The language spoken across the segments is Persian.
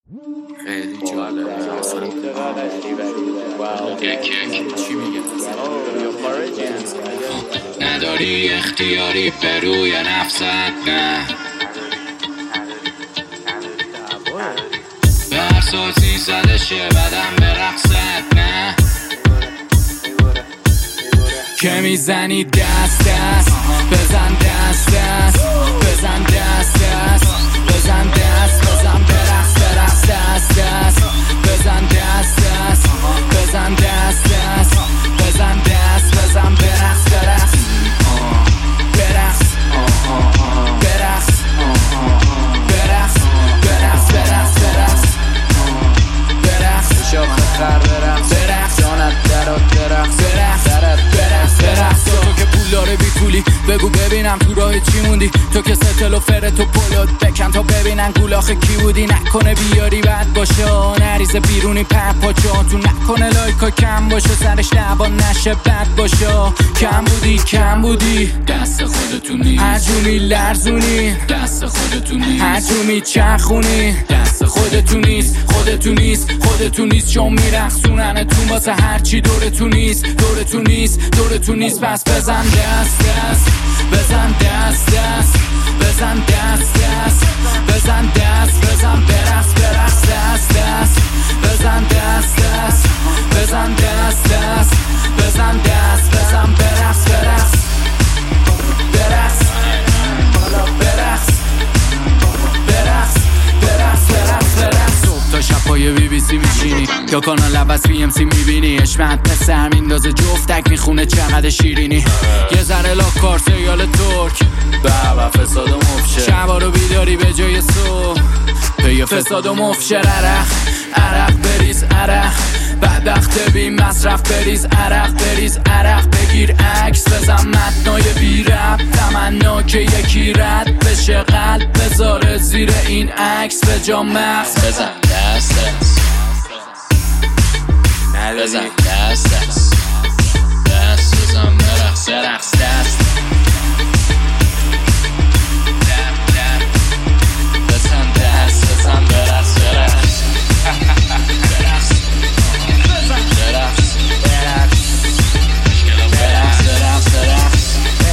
خیلی جالبه اصلا. چی میگه؟ نداری اختیاری به روی نفست، نه به هر سازی زدشه بدم به رقصت، نه که میزنی دست دست بزن، دست دست بزن، دست دست بزن، دست بزن، برقص برقص، دست دست بزن، دست دست بزن، دست دست بزن، دست بزن، برقص برقص برقص برقص برقص برقص برقص برقص برقص شاخ خر برقص، جانت درات برقص، برقص تو که پولداره بی پولی بگو ببینم تو راه چی موندی، تو که ستل و فرت و پلوت بکن تا ببینن گولاخه کی بودی، نکنه بیاری بد باشه نریزه بیرونی پر پاچه تو، نکنه لایکا کم باشه سرش لبا نشه بد باشه، کم بودی کم بودی دست خودتونی، هجومی لرزونی دست خودتونی، هجومی چرخونی دست خودتونیست، خودتونیست خودتونیست، چون میرخصونن تو واسه هرچی دورتون نیست، دورتون نیست دورتون نیست، پس بزن دست دست بزن، دست دست بزن، دست دست بزن، دست بزن، برقص برقص، دست دست بزن، دست دست بزن، دست دست بزن، دست بزن، برقص برقص برقص برقص برقص برقص برقص برقص. صبح تا شب پای BBC میشینی یا کانال عوض BMC میبینی، اشمت پسر میندازه جفتک میخونه چقدر شیرینی، یه ذره لاکار سیال ترک بابا فساد و مفشه، شبا رو بیداری به جای صبح پی فساد و مفشه، عرق بریز عرق بدبخت بی مصرف، بریز عرق بریز عرق، بگیر عکس بزن متنای بی رب، تمنا که یکی رد بشه قلب بذاره زیر این عکس به جا مغز، بزن دست دست بزن، دست دست دست بزن، برقص برقص، دست بزن، دست بزن، برقص برقص برقص برقص برقص برقص برقص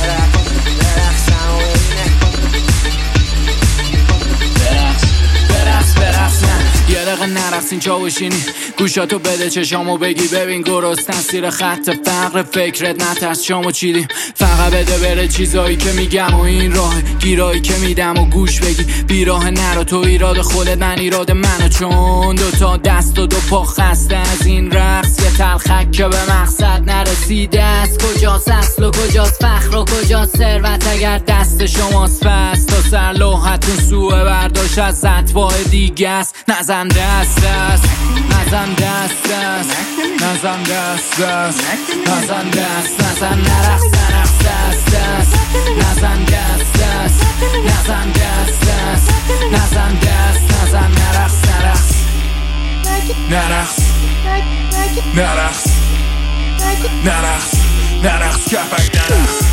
یه دقیقه نرقصین چاوشینی، گوشاتو بده چشامو بگی ببین گرستن سیر خط فقر فکرت، نترس شامو چیدیم فقط بده بره چیزایی که میگم و این راه گیرایی که میدم و گوش بگی، بیراه نرو تو ایراد خودت من ایراد منو، چون دوتا دست و دو پا خسته از این رقص، یه تلخک که به مقصد نرسیده است، کجاست اصل و کجاست فخر و کجاست ثروت اگر دست شماست، پس تا سر لوحتون سوء برداشت از اتباع دیگه است، نزن دست دست نزن دست دست نزن دست دست نزن دست نزن، نرقص نرقص دست دست نزن دست دست نزن دست دست نزن دست نزن، نرقص نرقص نرقص نرقص نرقص نرقص کپک نرقص.